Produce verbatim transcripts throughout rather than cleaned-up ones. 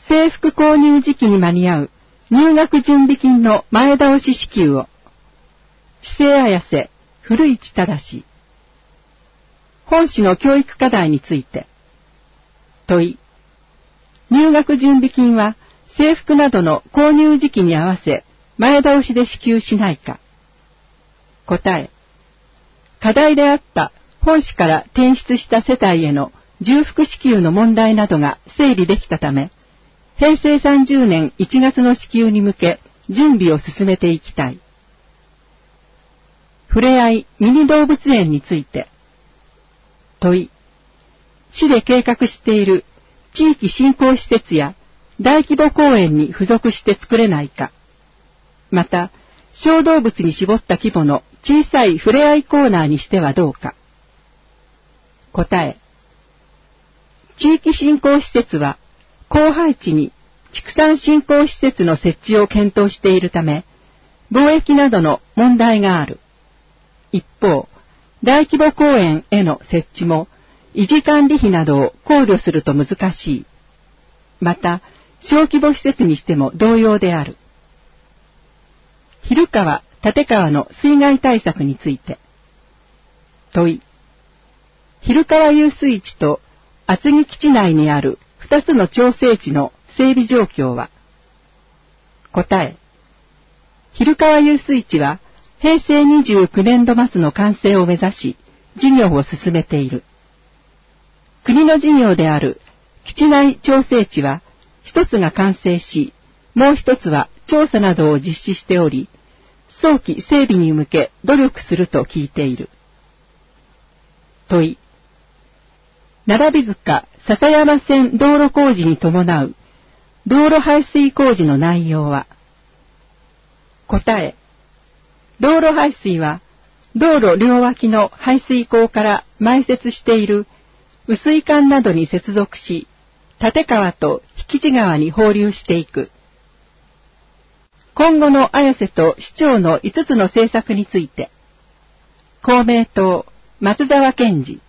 制服購入時期に間に合う入学準備金の前倒し支給を。市政綾瀬古市正。本市の教育課題について。問い。入学準備金は制服などの購入時期に合わせ前倒しで支給しないか。答え。課題であった本市から転出した世帯への重複支給の問題などが整理できたため、へいせいさんじゅうねんいちがつの支給に向け準備を進めていきたい。ふれあいミニ動物園について。問い。市で計画している地域振興施設や大規模公園に付属して作れないか。また、小動物に絞った規模の小さいふれあいコーナーにしてはどうか。答え。地域振興施設は、広廃地に畜産振興施設の設置を検討しているため、貿易などの問題がある。一方、大規模公園への設置も、維持管理費などを考慮すると難しい。また、小規模施設にしても同様である。昼川、立川の水害対策について。問い。昼川遊水地と厚木基地内にある二つの調整地の整備状況は。答え。昼川遊水地はへいせいにじゅうきゅうねんど末の完成を目指し、事業を進めている。国の事業である基地内調整地は、一つが完成し、もう一つは調査などを実施しており、早期整備に向け努力すると聞いている。問い。並塚笹山線道路工事に伴う道路排水工事の内容は。答え。道路排水は道路両脇の排水溝から埋設している雨水管などに接続し、立川と引地川に放流していく。今後の綾瀬と市長のいつつの政策について。公明党、松沢健二。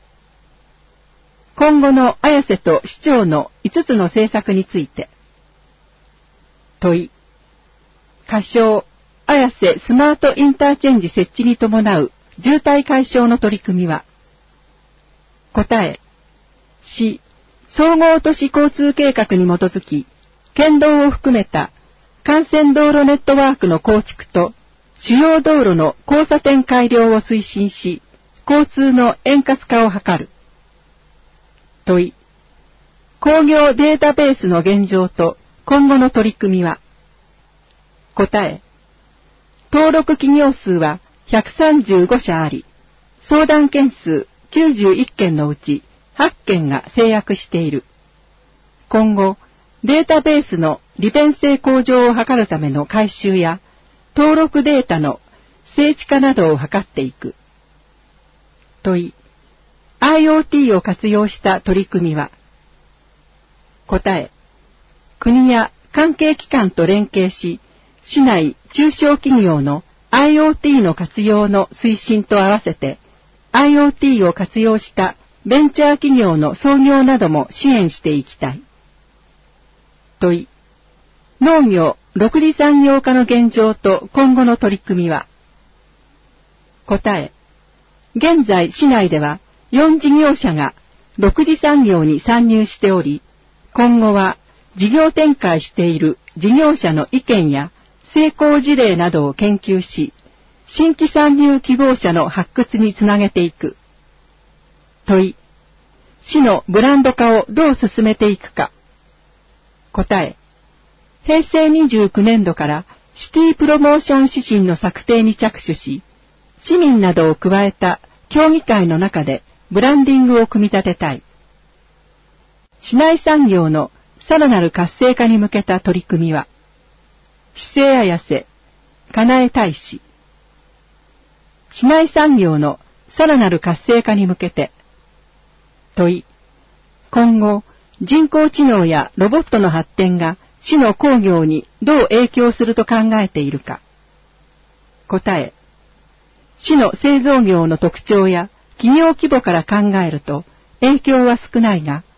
今後の綾瀬と市長のいつつの政策について。問い。仮称、綾瀬スマートインターチェンジ設置に伴う渋滞解消の取り組みは。答え。市、総合都市交通計画に基づき、県道を含めた幹線道路ネットワークの構築と主要道路の交差点改良を推進し、交通の円滑化を図る。問い。工業データベースの現状と今後の取り組みは。答え。登録企業数はひゃくさんじゅうごしゃあり、相談件数きゅうじゅういっけんのうちはっけんが制約している。今後、データベースの利便性向上を図るための改修や、登録データの精緻化などを図っていく。問い。IoT を活用した取り組みは。答え。国や関係機関と連携し、市内中小企業の IoT の活用の推進と合わせて、IoT を活用したベンチャー企業の創業なども支援していきたい。問い。農業、ろく次産業化の現状と今後の取り組みは。答え。現在市内ではよん事業者がろく次産業に参入しており、今後は事業展開している事業者の意見や成功事例などを研究し、新規参入希望者の発掘につなげていく。問い。市のブランド化をどう進めていくか。答え。へいせいにじゅうきゅうねんどからシティプロモーション指針の策定に着手し、市民などを加えた協議会の中でブランディングを組み立てたい。市内産業のさらなる活性化に向けた取り組みは。市政綾瀬、かなえ大使。市内産業のさらなる活性化に向けて。問い。今後、人工知能やロボットの発展が市の工業にどう影響すると考えているか。答え。市の製造業の特徴や企業規模から考えると影響は少ないが、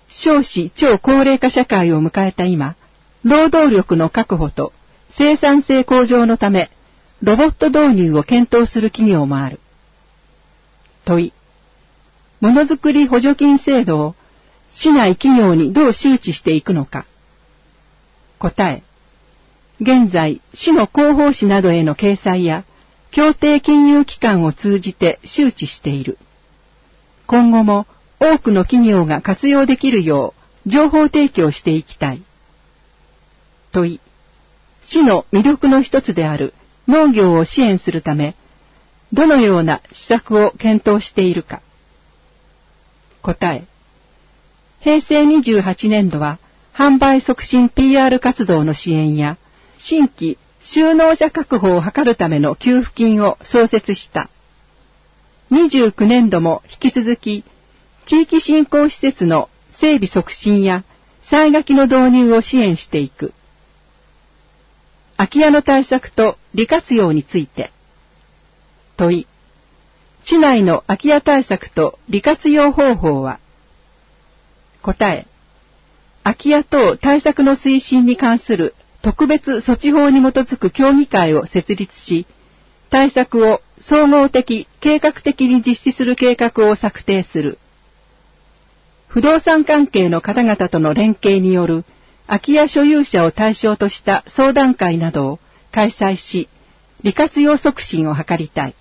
少子超高齢化社会を迎えた今、労働力の確保と生産性向上のため、ロボット導入を検討する企業もある。問い。ものづくり補助金制度を市内企業にどう周知していくのか。答え。現在、市の広報誌などへの掲載や、協定金融機関を通じて周知している。今後も多くの企業が活用できるよう情報提供していきたい。問い。市の魅力の一つである農業を支援するため、どのような施策を検討しているか。答え。平成にじゅうはちねんどは販売促進 ピーアール 活動の支援や新規就農者確保を図るための給付金を創設した。にじゅうきゅうねんども引き続き地域振興施設の整備促進や災害の導入を支援していく。空き家の対策と利活用について。問い。市内の空き家対策と利活用方法は。答え。空き家等対策の推進に関する特別措置法に基づく協議会を設立し、対策を総合的、計画的に実施する計画を策定する。不動産関係の方々との連携による空き家所有者を対象とした相談会などを開催し、利活用促進を図りたい。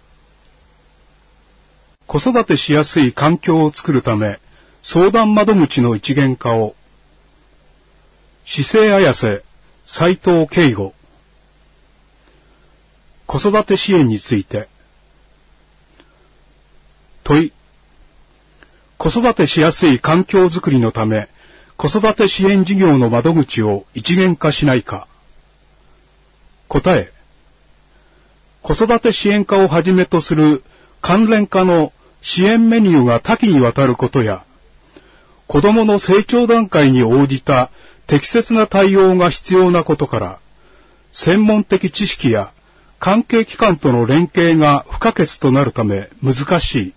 子育てしやすい環境を作るため、相談窓口の一元化を。市政綾瀬、斉藤慶吾。子育て支援について。問い。子育てしやすい環境づくりのため、子育て支援事業の窓口を一元化しないか。答え。子育て支援課をはじめとする関連課の支援メニューが多岐にわたることや、子どもの成長段階に応じた適切な対応が必要なことから、専門的知識や関係機関との連携が不可欠となるため難しい。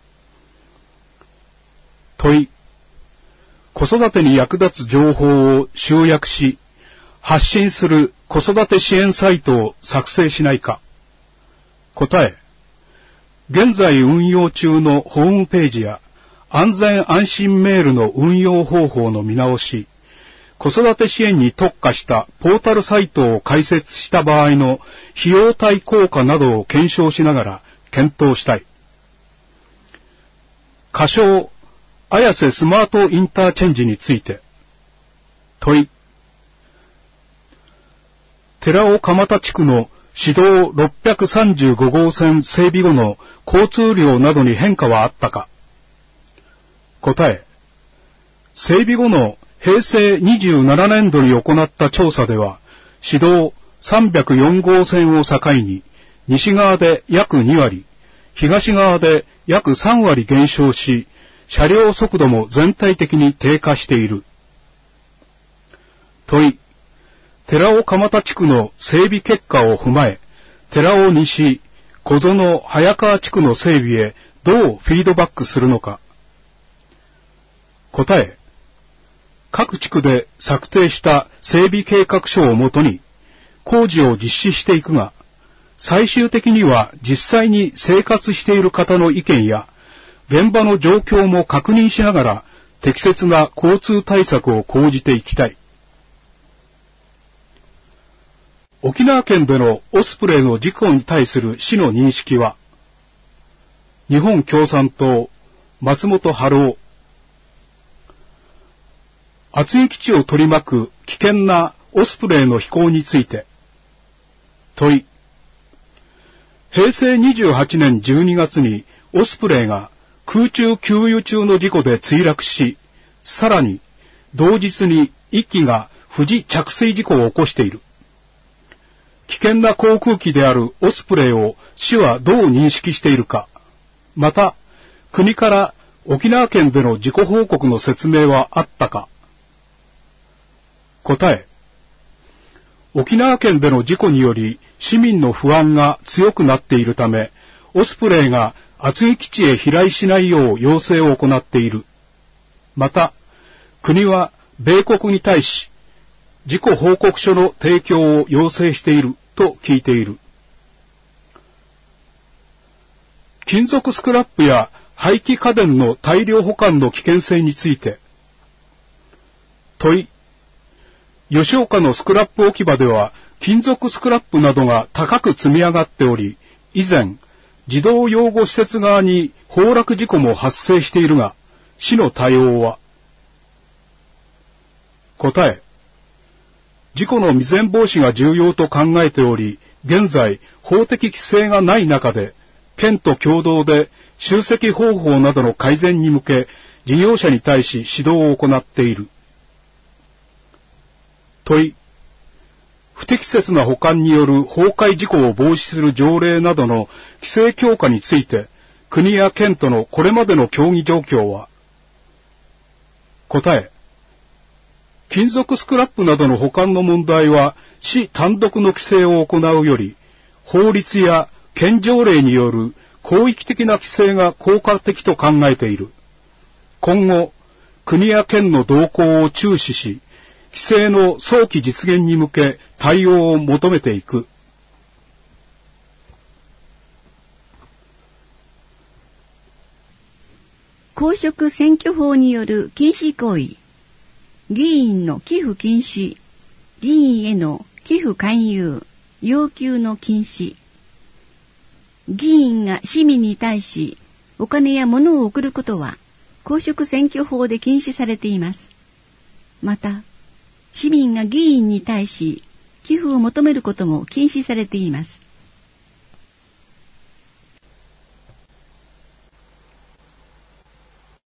問い。子育てに役立つ情報を集約し、発信する子育て支援サイトを作成しないか。答え。現在運用中のホームページや安全安心メールの運用方法の見直し、子育て支援に特化したポータルサイトを開設した場合の費用対効果などを検証しながら検討したい。仮称、綾瀬スマートインターチェンジについて。問い。寺尾蒲田地区の市道ろっぴゃくさんじゅうごごう線整備後の交通量などに変化はあったか。答え。整備後の平成にじゅうななねんどに行った調査では、市道さんびゃくよんごう線を境に、西側で約にわり、東側で約さんわり減少し、車両速度も全体的に低下している。問い。寺尾蒲田地区の整備結果を踏まえ、寺尾西、小園早川地区の整備へどうフィードバックするのか。答え。各地区で策定した整備計画書をもとに工事を実施していくが、最終的には実際に生活している方の意見や現場の状況も確認しながら適切な交通対策を講じていきたい。沖縄県でのオスプレイの事故に対する市の認識は、日本共産党、松本春夫。厚木基地を取り巻く危険なオスプレイの飛行について。問い。平成にじゅうはちねんじゅうにがつにオスプレイが空中給油中の事故で墜落し、さらに同日にいっきが不時着水事故を起こしている。危険な航空機であるオスプレイを市はどう認識しているか、また国から沖縄県での事故報告の説明はあったか。答え。沖縄県での事故により市民の不安が強くなっているため、オスプレイが厚木基地へ飛来しないよう要請を行っている。また、 国は米国に対し、事故報告書の提供を要請していると聞いている。金属スクラップや廃棄家電の大量保管の危険性について、問い、吉岡のスクラップ置き場では金属スクラップなどが高く積み上がっており、以前、児童養護施設側に崩落事故も発生しているが、市の対応は？答え、事故の未然防止が重要と考えており、現在法的規制がない中で、県と共同で集積方法などの改善に向け、事業者に対し指導を行っている。問い、不適切な保管による崩壊事故を防止する条例などの規制強化について、国や県とのこれまでの協議状況は？答え、金属スクラップなどの保管の問題は、市単独の規制を行うより、法律や県条例による広域的な規制が効果的と考えている。今後、国や県の動向を注視し、規制の早期実現に向け対応を求めていく。 公職選挙法による禁止行為、議員の寄付禁止、議員への寄付勧誘、要求の禁止、議員が市民に対しお金や物を送ることは公職選挙法で禁止されています。また、市民が議員に対し寄付を求めることも禁止されています。